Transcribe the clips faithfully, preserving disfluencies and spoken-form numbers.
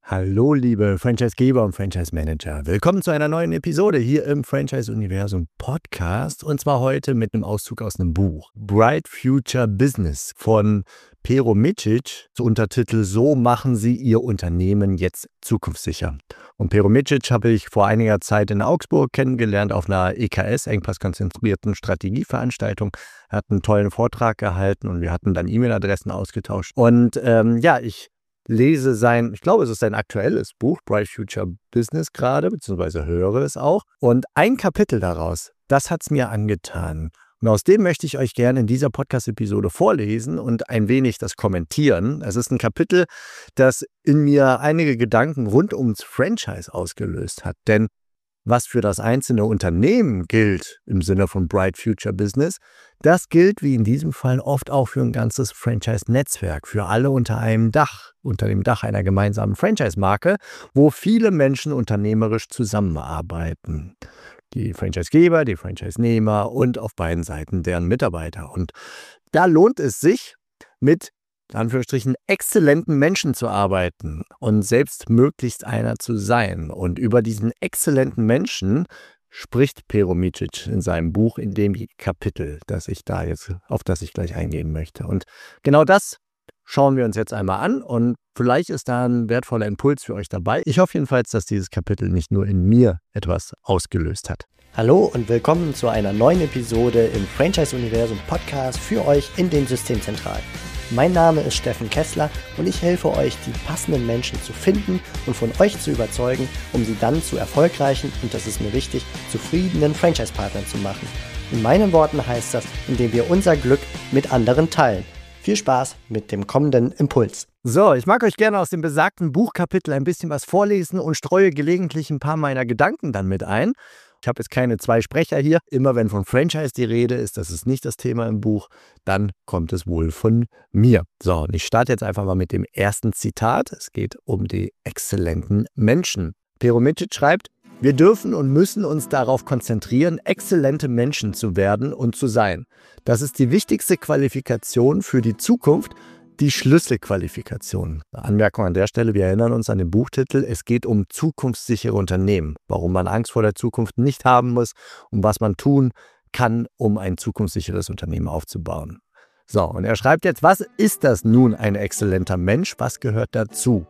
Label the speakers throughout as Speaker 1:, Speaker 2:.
Speaker 1: Hallo liebe Franchisegeber und Franchise-Manager. Willkommen zu einer neuen Episode hier im Franchise-Universum Podcast und zwar heute mit einem Auszug aus einem Buch. Bright Future Business von Pero Micic, so Untertitel So machen Sie Ihr Unternehmen jetzt zukunftssicher. Und Pero Micic habe ich vor einiger Zeit in Augsburg kennengelernt auf einer E K S, engpasskonzentrierten Strategieveranstaltung. Er hat einen tollen Vortrag gehalten und wir hatten dann E-Mail-Adressen ausgetauscht. Und ähm, ja, ich lese sein, ich glaube, es ist sein aktuelles Buch, Bright Future Business gerade, beziehungsweise höre es auch. Und ein Kapitel daraus, das hat es mir angetan. Und aus dem möchte ich euch gerne in dieser Podcast-Episode vorlesen und ein wenig das kommentieren. Es ist ein Kapitel, das in mir einige Gedanken rund ums Franchise ausgelöst hat. Denn was für das einzelne Unternehmen gilt im Sinne von Bright Future Business, das gilt wie in diesem Fall oft auch für ein ganzes Franchise-Netzwerk, für alle unter einem Dach, unter dem Dach einer gemeinsamen Franchise-Marke, wo viele Menschen unternehmerisch zusammenarbeiten. Die Franchisegeber, die Franchise-Nehmer und auf beiden Seiten deren Mitarbeiter. Und da lohnt es sich, mit in Anführungsstrichen exzellenten Menschen zu arbeiten und selbst möglichst einer zu sein. Und über diesen exzellenten Menschen spricht Pero Micic in seinem Buch, in dem Kapitel, das ich da jetzt, auf das ich gleich eingehen möchte. Und genau das schauen wir uns jetzt einmal an und vielleicht ist da ein wertvoller Impuls für euch dabei. Ich hoffe jedenfalls, dass dieses Kapitel nicht nur in mir etwas ausgelöst hat.
Speaker 2: Hallo und willkommen zu einer neuen Episode im Franchise-Universum Podcast für euch in den Systemzentralen. Mein Name ist Steffen Kessler und ich helfe euch, die passenden Menschen zu finden und von euch zu überzeugen, um sie dann zu erfolgreichen und, das ist mir wichtig, zufriedenen Franchise-Partnern zu machen. In meinen Worten heißt das, indem wir unser Glück mit anderen teilen. Viel Spaß mit dem kommenden Impuls.
Speaker 1: So, ich mag euch gerne aus dem besagten Buchkapitel ein bisschen was vorlesen und streue gelegentlich ein paar meiner Gedanken dann mit ein. Ich habe jetzt keine zwei Sprecher hier. Immer wenn von Franchise die Rede ist, das ist nicht das Thema im Buch, dann kommt es wohl von mir. So, und ich starte jetzt einfach mal mit dem ersten Zitat. Es geht um die exzellenten Menschen. Pero Micic schreibt: Wir dürfen und müssen uns darauf konzentrieren, exzellente Menschen zu werden und zu sein. Das ist die wichtigste Qualifikation für die Zukunft, die Schlüsselqualifikation. Anmerkung an der Stelle, wir erinnern uns an den Buchtitel, es geht um zukunftssichere Unternehmen, warum man Angst vor der Zukunft nicht haben muss und was man tun kann, um ein zukunftssicheres Unternehmen aufzubauen. So, und er schreibt jetzt, was ist das nun ein exzellenter Mensch, was gehört dazu?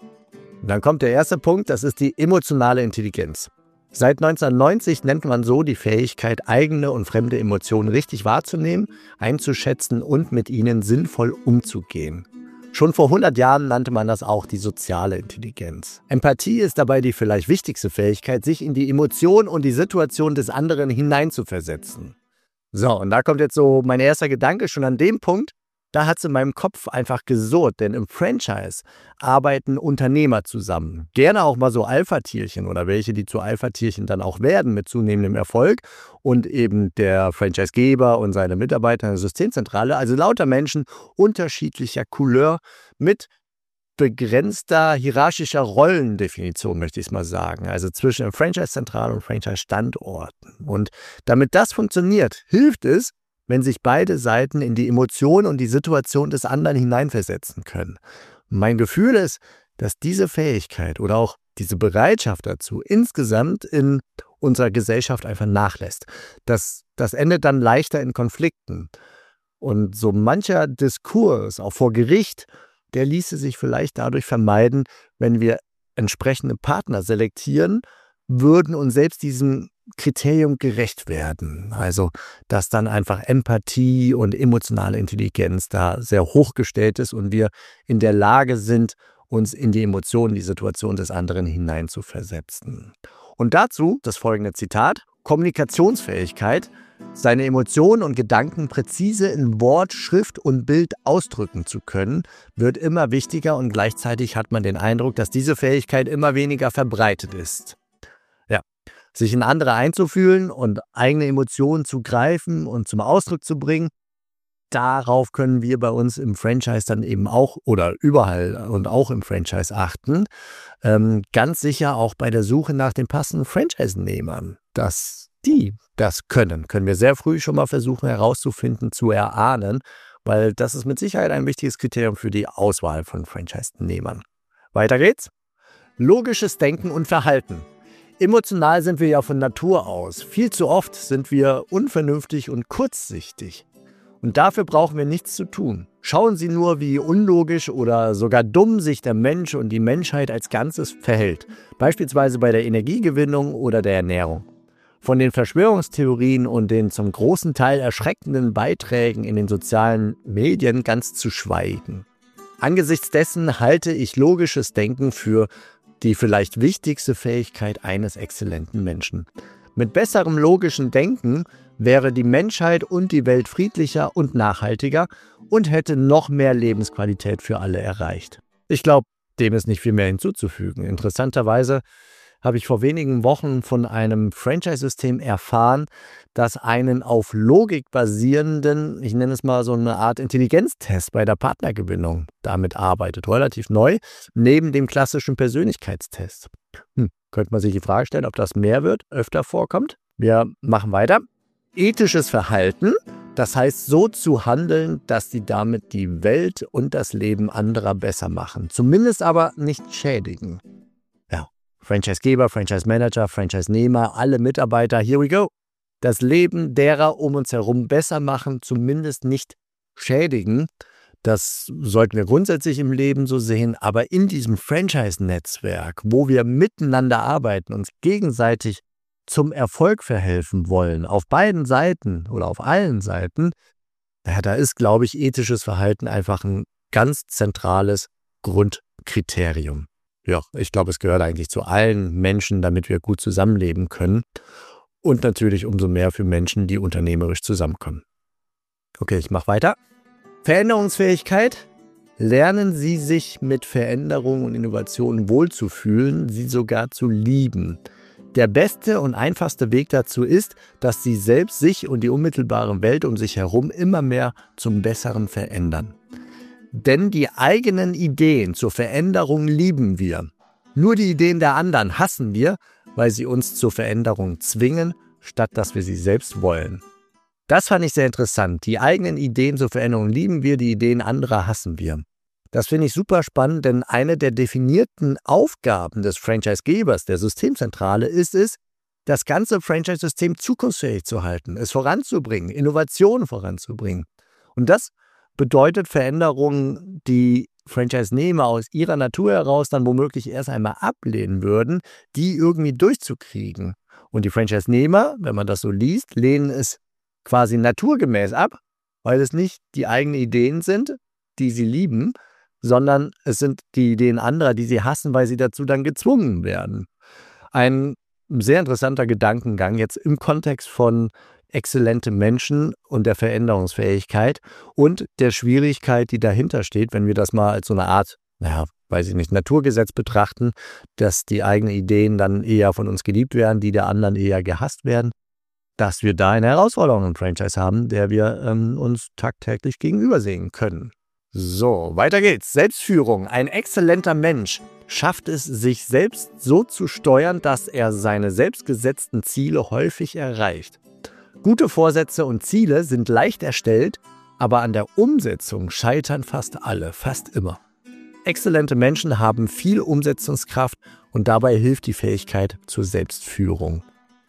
Speaker 1: Und dann kommt der erste Punkt, das ist die emotionale Intelligenz. Seit neunzehnhundertneunzig nennt man so die Fähigkeit, eigene und fremde Emotionen richtig wahrzunehmen, einzuschätzen und mit ihnen sinnvoll umzugehen. Schon vor hundert Jahren nannte man das auch die soziale Intelligenz. Empathie ist dabei die vielleicht wichtigste Fähigkeit, sich in die Emotion und die Situation des anderen hineinzuversetzen. So, und da kommt jetzt so mein erster Gedanke schon an dem Punkt. Da hat es in meinem Kopf einfach gesurrt, denn im Franchise arbeiten Unternehmer zusammen. Gerne auch mal so Alpha-Tierchen oder welche, die zu Alpha-Tierchen dann auch werden mit zunehmendem Erfolg. Und eben der Franchisegeber und seine Mitarbeiter in der Systemzentrale, also lauter Menschen unterschiedlicher Couleur mit begrenzter hierarchischer Rollendefinition, möchte ich es mal sagen. Also zwischen Franchise-Zentrale und Franchise-Standorten. Und damit das funktioniert, hilft es, wenn sich beide Seiten in die Emotionen und die Situation des anderen hineinversetzen können. Mein Gefühl ist, dass diese Fähigkeit oder auch diese Bereitschaft dazu insgesamt in unserer Gesellschaft einfach nachlässt. Das, das endet dann leichter in Konflikten. Und so mancher Diskurs, auch vor Gericht, der ließe sich vielleicht dadurch vermeiden, wenn wir entsprechende Partner selektieren würden und selbst diesem Kriterium gerecht werden. Also, dass dann einfach Empathie und emotionale Intelligenz da sehr hochgestellt ist und wir in der Lage sind, uns in die Emotionen, die Situation des anderen hineinzuversetzen. Und dazu das folgende Zitat: Kommunikationsfähigkeit, seine Emotionen und Gedanken präzise in Wort, Schrift und Bild ausdrücken zu können, wird immer wichtiger und gleichzeitig hat man den Eindruck, dass diese Fähigkeit immer weniger verbreitet ist. Sich in andere einzufühlen und eigene Emotionen zu greifen und zum Ausdruck zu bringen, darauf können wir bei uns im Franchise dann eben auch oder überall und auch im Franchise achten. Ähm, ganz sicher auch bei der Suche nach den passenden Franchise-Nehmern, dass die das können, können wir sehr früh schon mal versuchen herauszufinden, zu erahnen, weil das ist mit Sicherheit ein wichtiges Kriterium für die Auswahl von Franchise-Nehmern. Weiter geht's. Logisches Denken und Verhalten. Emotional sind wir ja von Natur aus. Viel zu oft sind wir unvernünftig und kurzsichtig. Und dafür brauchen wir nichts zu tun. Schauen Sie nur, wie unlogisch oder sogar dumm sich der Mensch und die Menschheit als Ganzes verhält. Beispielsweise bei der Energiegewinnung oder der Ernährung. Von den Verschwörungstheorien und den zum großen Teil erschreckenden Beiträgen in den sozialen Medien ganz zu schweigen. Angesichts dessen halte ich logisches Denken für die vielleicht wichtigste Fähigkeit eines exzellenten Menschen. Mit besserem logischen Denken wäre die Menschheit und die Welt friedlicher und nachhaltiger und hätte noch mehr Lebensqualität für alle erreicht. Ich glaube, dem ist nicht viel mehr hinzuzufügen. Interessanterweise habe ich vor wenigen Wochen von einem Franchise-System erfahren, das einen auf Logik basierenden, ich nenne es mal so eine Art Intelligenztest bei der Partnergewinnung damit arbeitet. Relativ neu, neben dem klassischen Persönlichkeitstest. Hm, könnte man sich die Frage stellen, ob das mehr wird, öfter vorkommt. Wir machen weiter. Ethisches Verhalten, das heißt so zu handeln, dass sie damit die Welt und das Leben anderer besser machen. Zumindest aber nicht schädigen. Franchisegeber, Franchise-Manager, Franchise-Nehmer, alle Mitarbeiter, here we go. Das Leben derer um uns herum besser machen, zumindest nicht schädigen. Das sollten wir grundsätzlich im Leben so sehen, aber in diesem Franchise-Netzwerk, wo wir miteinander arbeiten, uns gegenseitig zum Erfolg verhelfen wollen, auf beiden Seiten oder auf allen Seiten, ja, da ist, glaube ich, ethisches Verhalten einfach ein ganz zentrales Grundkriterium. Ja, ich glaube, es gehört eigentlich zu allen Menschen, damit wir gut zusammenleben können. Und natürlich umso mehr für Menschen, die unternehmerisch zusammenkommen. Okay, ich mache weiter. Veränderungsfähigkeit. Lernen Sie sich mit Veränderungen und Innovationen wohlzufühlen, sie sogar zu lieben. Der beste und einfachste Weg dazu ist, dass Sie selbst sich und die unmittelbare Welt um sich herum immer mehr zum Besseren verändern. Denn die eigenen Ideen zur Veränderung lieben wir. Nur die Ideen der anderen hassen wir, weil sie uns zur Veränderung zwingen, statt dass wir sie selbst wollen. Das fand ich sehr interessant. Die eigenen Ideen zur Veränderung lieben wir, die Ideen anderer hassen wir. Das finde ich super spannend, denn eine der definierten Aufgaben des Franchisegebers, der Systemzentrale, ist es, das ganze Franchise-System zukunftsfähig zu halten, es voranzubringen, Innovationen voranzubringen. Und das bedeutet Veränderungen, die Franchise-Nehmer aus ihrer Natur heraus dann womöglich erst einmal ablehnen würden, die irgendwie durchzukriegen. Und die Franchise-Nehmer, wenn man das so liest, lehnen es quasi naturgemäß ab, weil es nicht die eigenen Ideen sind, die sie lieben, sondern es sind die Ideen anderer, die sie hassen, weil sie dazu dann gezwungen werden. Ein sehr interessanter Gedankengang jetzt im Kontext von exzellente Menschen und der Veränderungsfähigkeit und der Schwierigkeit, die dahinter steht, wenn wir das mal als so eine Art, naja, weiß ich nicht, Naturgesetz betrachten, dass die eigenen Ideen dann eher von uns geliebt werden, die der anderen eher gehasst werden, dass wir da eine Herausforderung im Franchise haben, der wir ähm, uns tagtäglich gegenübersehen können. So, weiter geht's. Selbstführung. Ein exzellenter Mensch schafft es, sich selbst so zu steuern, dass er seine selbstgesetzten Ziele häufig erreicht. Gute Vorsätze und Ziele sind leicht erstellt, aber an der Umsetzung scheitern fast alle, fast immer. Exzellente Menschen haben viel Umsetzungskraft und dabei hilft die Fähigkeit zur Selbstführung.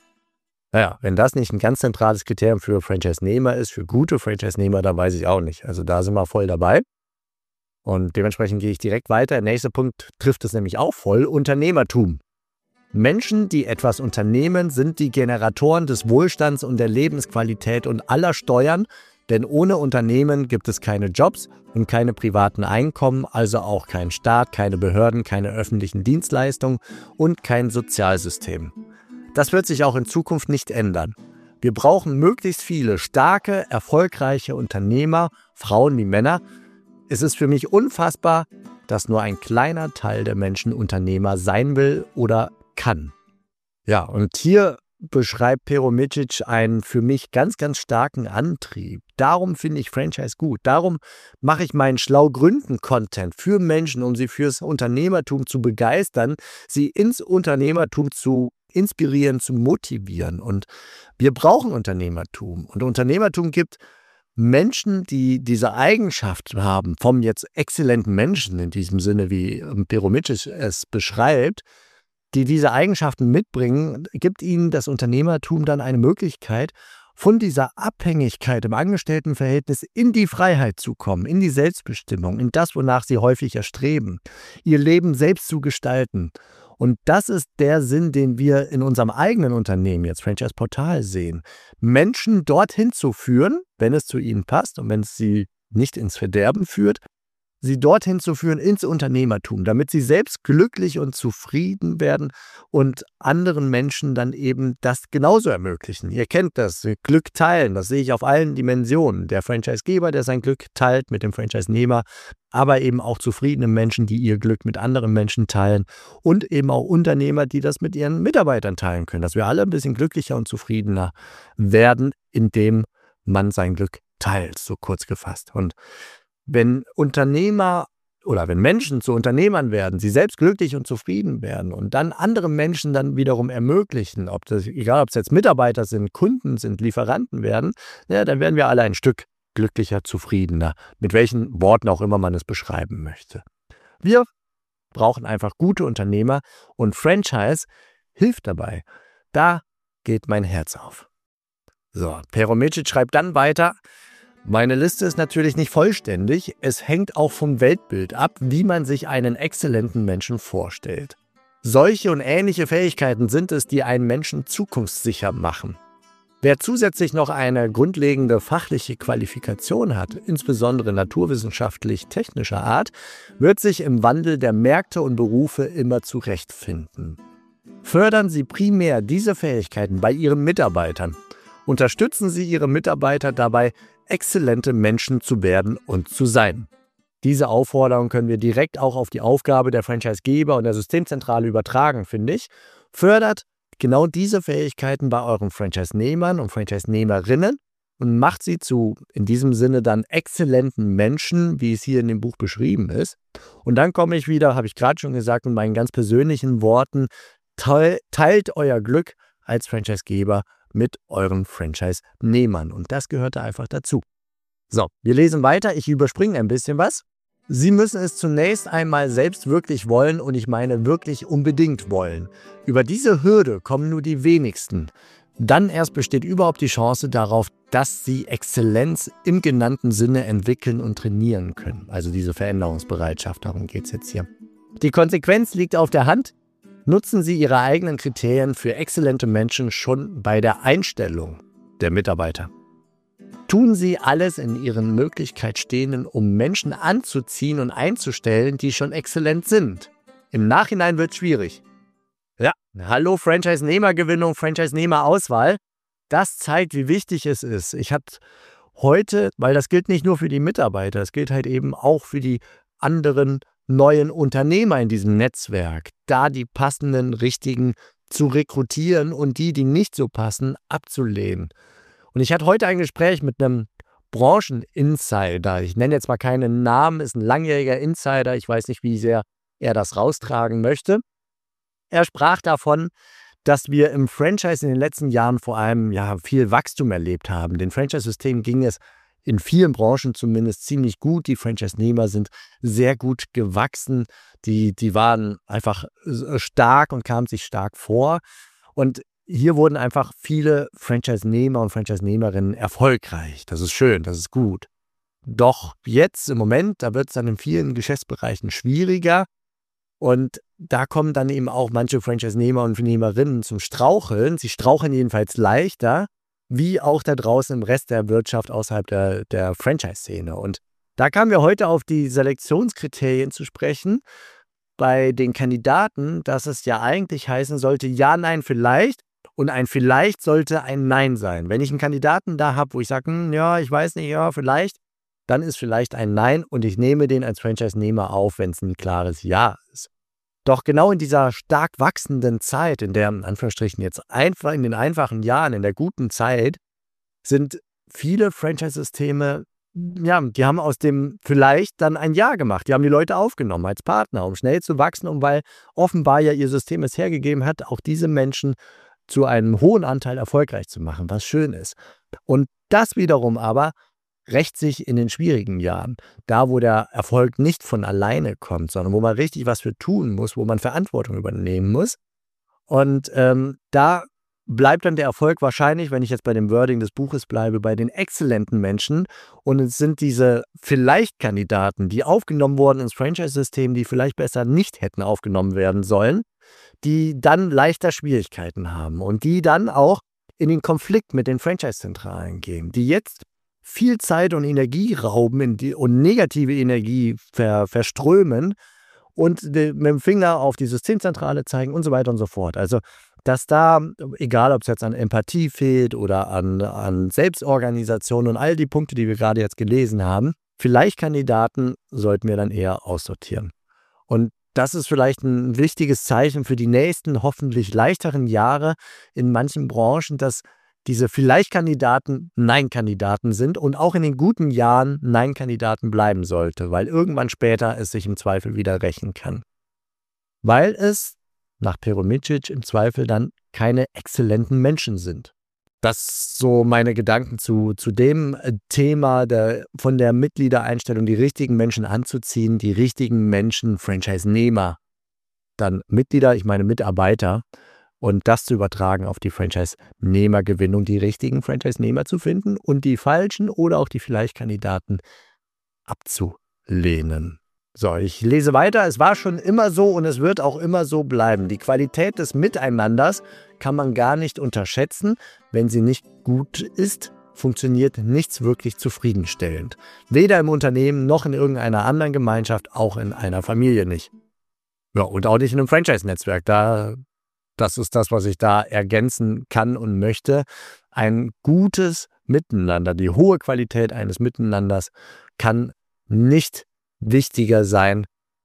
Speaker 1: Naja, wenn das nicht ein ganz zentrales Kriterium für Franchise-Nehmer ist, für gute Franchise-Nehmer, dann weiß ich auch nicht. Also da sind wir voll dabei. Und dementsprechend gehe ich direkt weiter. Der nächste Punkt trifft es nämlich auch voll: Unternehmertum. Menschen, die etwas unternehmen, sind die Generatoren des Wohlstands und der Lebensqualität und aller Steuern, denn ohne Unternehmen gibt es keine Jobs und keine privaten Einkommen, also auch keinen Staat, keine Behörden, keine öffentlichen Dienstleistungen und kein Sozialsystem. Das wird sich auch in Zukunft nicht ändern. Wir brauchen möglichst viele starke, erfolgreiche Unternehmer, Frauen wie Männer. Es ist für mich unfassbar, dass nur ein kleiner Teil der Menschen Unternehmer sein will oder kann. Ja, und hier beschreibt Pero Midžić einen für mich ganz, ganz starken Antrieb. Darum finde ich Franchise gut. Darum mache ich meinen Schlau-Gründen-Content für Menschen, um sie fürs Unternehmertum zu begeistern, sie ins Unternehmertum zu inspirieren, zu motivieren. Und wir brauchen Unternehmertum. Und Unternehmertum gibt Menschen, die diese Eigenschaft haben, vom jetzt exzellenten Menschen in diesem Sinne, wie Peromicic es beschreibt, die diese Eigenschaften mitbringen, gibt ihnen das Unternehmertum dann eine Möglichkeit, von dieser Abhängigkeit im Angestelltenverhältnis in die Freiheit zu kommen, in die Selbstbestimmung, in das, wonach sie häufig erstreben, ihr Leben selbst zu gestalten. Und das ist der Sinn, den wir in unserem eigenen Unternehmen, jetzt Franchise Portal, sehen. Menschen dorthin zu führen, wenn es zu ihnen passt und wenn es sie nicht ins Verderben führt, sie dorthin zu führen ins Unternehmertum, damit sie selbst glücklich und zufrieden werden und anderen Menschen dann eben das genauso ermöglichen. Ihr kennt das, Glück teilen, das sehe ich auf allen Dimensionen. Der Franchisegeber, der sein Glück teilt mit dem Franchise-Nehmer, aber eben auch zufriedene Menschen, die ihr Glück mit anderen Menschen teilen und eben auch Unternehmer, die das mit ihren Mitarbeitern teilen können, dass wir alle ein bisschen glücklicher und zufriedener werden, indem man sein Glück teilt, so kurz gefasst. Und wenn Unternehmer oder wenn Menschen zu Unternehmern werden, sie selbst glücklich und zufrieden werden und dann andere Menschen dann wiederum ermöglichen, ob das, egal ob es jetzt Mitarbeiter sind, Kunden sind, Lieferanten werden, ja, dann werden wir alle ein Stück glücklicher, zufriedener, mit welchen Worten auch immer man es beschreiben möchte. Wir brauchen einfach gute Unternehmer und Franchise hilft dabei. Da geht mein Herz auf. So, Peromicic schreibt dann weiter: Meine Liste ist natürlich nicht vollständig. Es hängt auch vom Weltbild ab, wie man sich einen exzellenten Menschen vorstellt. Solche und ähnliche Fähigkeiten sind es, die einen Menschen zukunftssicher machen. Wer zusätzlich noch eine grundlegende fachliche Qualifikation hat, insbesondere naturwissenschaftlich-technischer Art, wird sich im Wandel der Märkte und Berufe immer zurechtfinden. Fördern Sie primär diese Fähigkeiten bei Ihren Mitarbeitern. Unterstützen Sie Ihre Mitarbeiter dabei, exzellente Menschen zu werden und zu sein. Diese Aufforderung können wir direkt auch auf die Aufgabe der Franchisegeber und der Systemzentrale übertragen, finde ich. Fördert genau diese Fähigkeiten bei euren Franchise-Nehmern und Franchise-Nehmerinnen und macht sie zu, in diesem Sinne dann, exzellenten Menschen, wie es hier in dem Buch beschrieben ist. Und dann komme ich wieder, habe ich gerade schon gesagt, mit meinen ganz persönlichen Worten: Teilt euer Glück als Franchisegeber mit euren Franchise-Nehmern. Und das gehört da einfach dazu. So, wir lesen weiter. Ich überspringe ein bisschen was. Sie müssen es zunächst einmal selbst wirklich wollen, und ich meine wirklich unbedingt wollen. Über diese Hürde kommen nur die wenigsten. Dann erst besteht überhaupt die Chance darauf, dass Sie Exzellenz im genannten Sinne entwickeln und trainieren können. Also diese Veränderungsbereitschaft, darum geht es jetzt hier. Die Konsequenz liegt auf der Hand. Nutzen Sie Ihre eigenen Kriterien für exzellente Menschen schon bei der Einstellung der Mitarbeiter. Tun Sie alles in Ihren Möglichkeiten Stehenden, um Menschen anzuziehen und einzustellen, die schon exzellent sind. Im Nachhinein wird es schwierig. Ja, hallo Franchise-Nehmergewinnung, Franchise-Nehmerauswahl. Das zeigt, wie wichtig es ist. Ich hatte heute, weil das gilt nicht nur für die Mitarbeiter, es gilt halt eben auch für die anderen neuen Unternehmer in diesem Netzwerk, da die passenden, richtigen zu rekrutieren und die, die nicht so passen, abzulehnen. Und ich hatte heute ein Gespräch mit einem Brancheninsider. Ich nenne jetzt mal keinen Namen, ist ein langjähriger Insider. Ich weiß nicht, wie sehr er das raustragen möchte. Er sprach davon, dass wir im Franchise in den letzten Jahren vor allem ja, viel Wachstum erlebt haben. Den Franchise-System ging es in vielen Branchen zumindest ziemlich gut. Die Franchise-Nehmer sind sehr gut gewachsen. Die, die waren einfach stark und kamen sich stark vor. Und hier wurden einfach viele Franchise-Nehmer und Franchise-Nehmerinnen erfolgreich. Das ist schön, das ist gut. Doch jetzt im Moment, da wird es dann in vielen Geschäftsbereichen schwieriger. Und da kommen dann eben auch manche Franchise-Nehmer und Nehmerinnen zum Straucheln. Sie straucheln jedenfalls leichter, wie auch da draußen im Rest der Wirtschaft außerhalb der, der Franchise-Szene. Und da kamen wir heute auf die Selektionskriterien zu sprechen bei den Kandidaten, dass es ja eigentlich heißen sollte, ja, nein, vielleicht. Und ein Vielleicht sollte ein Nein sein. Wenn ich einen Kandidaten da habe, wo ich sage, hm, ja, ich weiß nicht, ja, vielleicht, dann ist vielleicht ein Nein und ich nehme den als Franchise-Nehmer auf, wenn es ein klares Ja ist. Doch genau in dieser stark wachsenden Zeit, in der, in Anführungsstrichen jetzt einfach, in den einfachen Jahren, in der guten Zeit, sind viele Franchise-Systeme, ja, die haben aus dem Vielleicht dann ein Ja gemacht. Die haben die Leute aufgenommen als Partner, um schnell zu wachsen und weil offenbar ja ihr System es hergegeben hat, auch diese Menschen zu einem hohen Anteil erfolgreich zu machen, was schön ist. Und das wiederum aber rächt sich in den schwierigen Jahren. Da, wo der Erfolg nicht von alleine kommt, sondern wo man richtig was für tun muss, wo man Verantwortung übernehmen muss. Und ähm, da bleibt dann der Erfolg wahrscheinlich, wenn ich jetzt bei dem Wording des Buches bleibe, bei den exzellenten Menschen. Und es sind diese Vielleicht-Kandidaten, die aufgenommen wurden ins Franchise-System, die vielleicht besser nicht hätten aufgenommen werden sollen, die dann leichter Schwierigkeiten haben und die dann auch in den Konflikt mit den Franchise-Zentralen gehen, die jetzt viel Zeit und Energie rauben in die, und negative Energie ver, verströmen und die, mit dem Finger auf die Systemzentrale zeigen und so weiter und so fort. Also, dass da, egal ob es jetzt an Empathie fehlt oder an, an Selbstorganisation und all die Punkte, die wir gerade jetzt gelesen haben, vielleicht Kandidaten sollten wir dann eher aussortieren. Und das ist vielleicht ein wichtiges Zeichen für die nächsten, hoffentlich leichteren Jahre in manchen Branchen, dass diese Vielleicht-Kandidaten Nein-Kandidaten sind und auch in den guten Jahren Nein-Kandidaten bleiben sollte, weil irgendwann später es sich im Zweifel wieder rächen kann. Weil es nach Peromicic im Zweifel dann keine exzellenten Menschen sind. Das so meine Gedanken zu, zu dem Thema der, von der Mitgliedereinstellung, die richtigen Menschen anzuziehen, die richtigen Menschen, Franchise-Nehmer, dann Mitglieder, ich meine Mitarbeiter, und das zu übertragen auf die Franchise-Nehmergewinnung, die richtigen Franchise-Nehmer zu finden und die falschen oder auch die Vielleicht-Kandidaten abzulehnen. So, ich lese weiter. Es war schon immer so und es wird auch immer so bleiben. Die Qualität des Miteinanders kann man gar nicht unterschätzen. Wenn sie nicht gut ist, funktioniert nichts wirklich zufriedenstellend. Weder im Unternehmen noch in irgendeiner anderen Gemeinschaft, auch in einer Familie nicht. Ja, und auch nicht in einem Franchise-Netzwerk. Da, das ist das, was ich da ergänzen kann und möchte. Ein gutes Miteinander, die hohe Qualität eines Miteinanders kann nicht wichtiger sein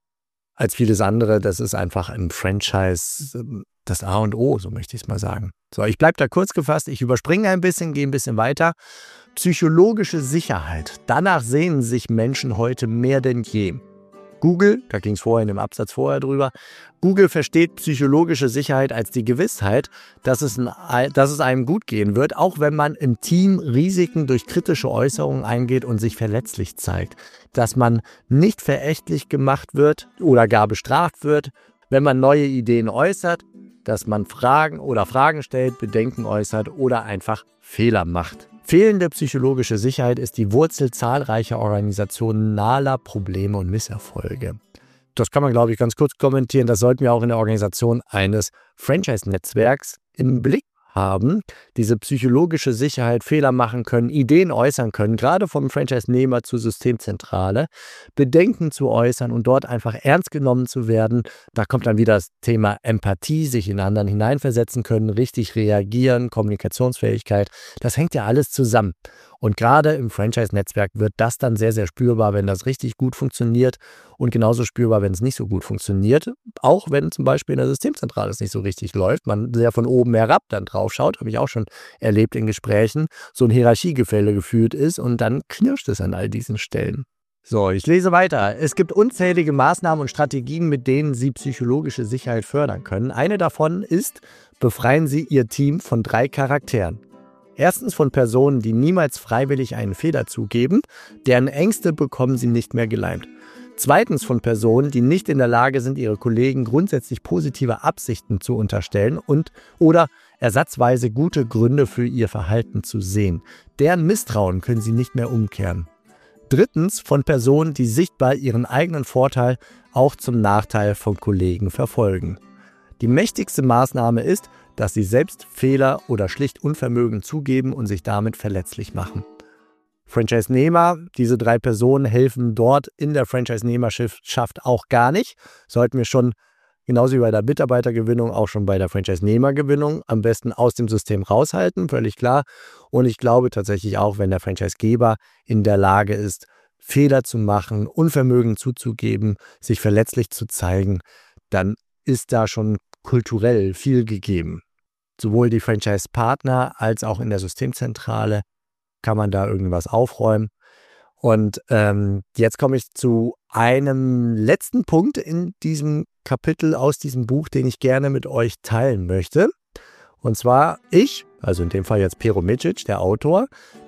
Speaker 1: als vieles andere. Das ist einfach im Franchise das A und O, so möchte ich es mal sagen. So, ich bleibe da kurz gefasst. Ich überspringe ein bisschen, gehe ein bisschen weiter. Psychologische Sicherheit. Danach sehnen sich Menschen heute mehr denn je. Google, da ging es vorher in dem Absatz vorher drüber, Google versteht psychologische Sicherheit als die Gewissheit, dass es, ein, dass es einem gut gehen wird, auch wenn man im Team Risiken durch kritische Äußerungen eingeht und sich verletzlich zeigt. Dass man nicht verächtlich gemacht wird oder gar bestraft wird, wenn man neue Ideen äußert, dass man Fragen oder Fragen stellt, Bedenken äußert oder einfach Fehler macht. Fehlende psychologische Sicherheit ist die Wurzel zahlreicher organisationaler Probleme und Misserfolge. Das kann man, glaube ich, ganz kurz kommentieren. Das sollten wir auch in der Organisation eines Franchise-Netzwerks im Blick haben. Diese psychologische Sicherheit, Fehler machen können, Ideen äußern können, gerade vom Franchise-Nehmer zur Systemzentrale, Bedenken zu äußern und dort einfach ernst genommen zu werden. Da kommt dann wieder das Thema Empathie, sich in anderen hineinversetzen können, richtig reagieren, Kommunikationsfähigkeit. Das hängt ja alles zusammen. Und gerade im Franchise-Netzwerk wird das dann sehr, sehr spürbar, wenn das richtig gut funktioniert und genauso spürbar, wenn es nicht so gut funktioniert. Auch wenn zum Beispiel in der Systemzentrale es nicht so richtig läuft, man sehr von oben herab dann drauf schaut, habe ich auch schon erlebt in Gesprächen, so ein Hierarchiegefälle geführt ist und dann knirscht es an all diesen Stellen. So, ich lese weiter. Es gibt unzählige Maßnahmen und Strategien, mit denen Sie psychologische Sicherheit fördern können. Eine davon ist, befreien Sie Ihr Team von drei Charakteren. Erstens von Personen, die niemals freiwillig einen Fehler zugeben, deren Ängste bekommen sie nicht mehr geleimt. Zweitens von Personen, die nicht in der Lage sind, ihre Kollegen grundsätzlich positive Absichten zu unterstellen und oder ersatzweise gute Gründe für ihr Verhalten zu sehen. Deren Misstrauen können sie nicht mehr umkehren. Drittens von Personen, die sichtbar ihren eigenen Vorteil auch zum Nachteil von Kollegen verfolgen. Die mächtigste Maßnahme ist, dass sie selbst Fehler oder schlicht Unvermögen zugeben und sich damit verletzlich machen. Franchise-Nehmer, diese drei Personen helfen dort in der Franchise-Nehmerschaft auch gar nicht. Sollten wir schon, genauso wie bei der Mitarbeitergewinnung, auch schon bei der Franchise-Nehmergewinnung am besten aus dem System raushalten, völlig klar. Und ich glaube tatsächlich auch, wenn der Franchise-Geber in der Lage ist, Fehler zu machen, Unvermögen zuzugeben, sich verletzlich zu zeigen, dann ist da schon kulturell viel gegeben. Sowohl die Franchise-Partner als auch in der Systemzentrale kann man da irgendwas aufräumen. Und ähm, jetzt komme ich zu einem letzten Punkt in diesem Kapitel aus diesem Buch, den ich gerne mit euch teilen möchte. Und zwar ich, also in dem Fall jetzt Peromicic, der Autor,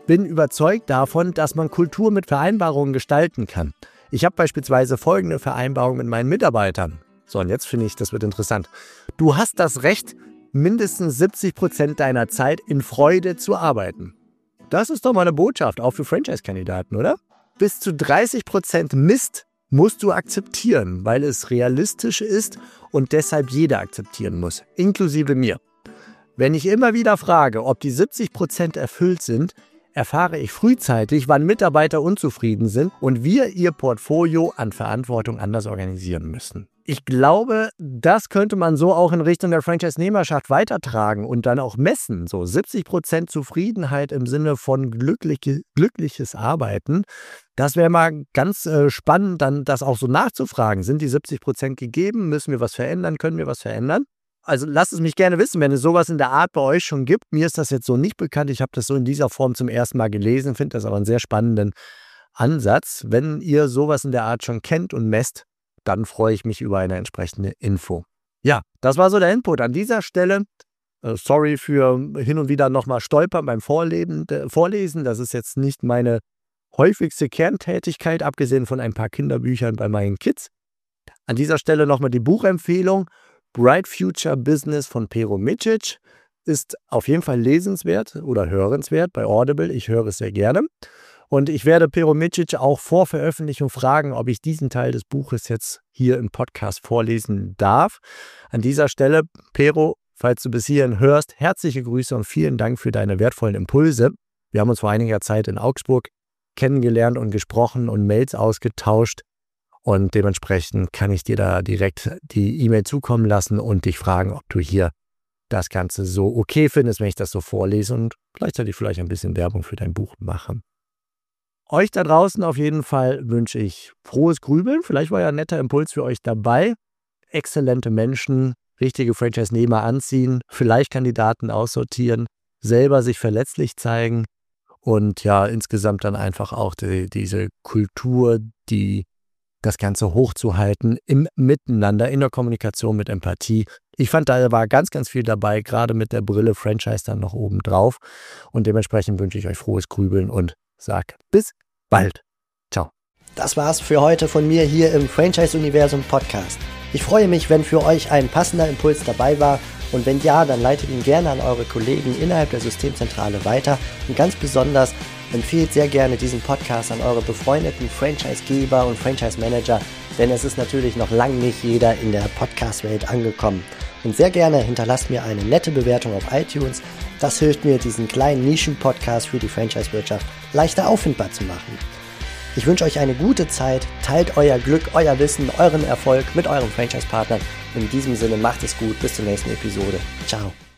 Speaker 1: bin überzeugt davon, dass man Kultur mit Vereinbarungen gestalten kann. Ich habe beispielsweise folgende Vereinbarung mit meinen Mitarbeitern. So, und jetzt finde ich, das wird interessant. Du hast das Recht, mindestens siebzig Prozent deiner Zeit in Freude zu arbeiten. Das ist doch mal eine Botschaft, auch für Franchise-Kandidaten, oder? Bis zu dreißig Prozent Mist musst du akzeptieren, weil es realistisch ist und deshalb jeder akzeptieren muss, inklusive mir. Wenn ich immer wieder frage, ob die siebzig Prozent erfüllt sind, erfahre ich frühzeitig, wann Mitarbeiter unzufrieden sind und wir ihr Portfolio an Verantwortung anders organisieren müssen. Ich glaube, das könnte man so auch in Richtung der Franchise-Nehmerschaft weitertragen und dann auch messen. So siebzig Prozent Zufriedenheit im Sinne von glückliche, glückliches Arbeiten. Das wäre mal ganz äh, spannend, dann das auch so nachzufragen. Sind die siebzig Prozent gegeben? Müssen wir was verändern? Können wir was verändern? Also lasst es mich gerne wissen, wenn es sowas in der Art bei euch schon gibt. Mir ist das jetzt so nicht bekannt. Ich habe das so in dieser Form zum ersten Mal gelesen, finde das aber einen sehr spannenden Ansatz. Wenn ihr sowas in der Art schon kennt und messt, dann freue ich mich über eine entsprechende Info. Ja, das war so der Input an dieser Stelle. Äh, sorry für hin und wieder nochmal Stolpern beim Vorleben, äh, Vorlesen. Das ist jetzt nicht meine häufigste Kerntätigkeit, abgesehen von ein paar Kinderbüchern bei meinen Kids. An dieser Stelle nochmal die Buchempfehlung. Bright Future Business von Pero Micic ist auf jeden Fall lesenswert oder hörenswert bei Audible. Ich höre es sehr gerne. Und ich werde Pero Micic auch vor Veröffentlichung fragen, ob ich diesen Teil des Buches jetzt hier im Podcast vorlesen darf. An dieser Stelle, Pero, falls du bis hierhin hörst, herzliche Grüße und vielen Dank für deine wertvollen Impulse. Wir haben uns vor einiger Zeit in Augsburg kennengelernt und gesprochen und Mails ausgetauscht. Und dementsprechend kann ich dir da direkt die E-Mail zukommen lassen und dich fragen, ob du hier das Ganze so okay findest, wenn ich das so vorlese und gleichzeitig vielleicht ein bisschen Werbung für dein Buch mache. Euch da draußen auf jeden Fall wünsche ich frohes Grübeln. Vielleicht war ja ein netter Impuls für euch dabei. Exzellente Menschen, richtige Franchise-Nehmer anziehen, vielleicht Kandidaten aussortieren, selber sich verletzlich zeigen und ja, insgesamt dann einfach auch die, diese Kultur, die das Ganze hochzuhalten im Miteinander, in der Kommunikation mit Empathie. Ich fand, da war ganz, ganz viel dabei, gerade mit der Brille Franchise dann noch oben drauf. Und dementsprechend wünsche ich euch frohes Grübeln und sag bis bald. Ciao.
Speaker 2: Das war's für heute von mir hier im Franchise-Universum Podcast. Ich freue mich, wenn für euch ein passender Impuls dabei war. Und wenn ja, dann leitet ihn gerne an eure Kollegen innerhalb der Systemzentrale weiter. Und ganz besonders empfehlt sehr gerne diesen Podcast an eure befreundeten Franchise-Geber und Franchise-Manager, denn es ist natürlich noch lange nicht jeder in der Podcast-Welt angekommen. Und sehr gerne hinterlasst mir eine nette Bewertung auf iTunes. Das hilft mir, diesen kleinen Nischen-Podcast für die Franchise-Wirtschaft leichter auffindbar zu machen. Ich wünsche euch eine gute Zeit, teilt euer Glück, euer Wissen, euren Erfolg mit euren Franchise-Partnern. In diesem Sinne macht es gut, bis zur nächsten Episode. Ciao.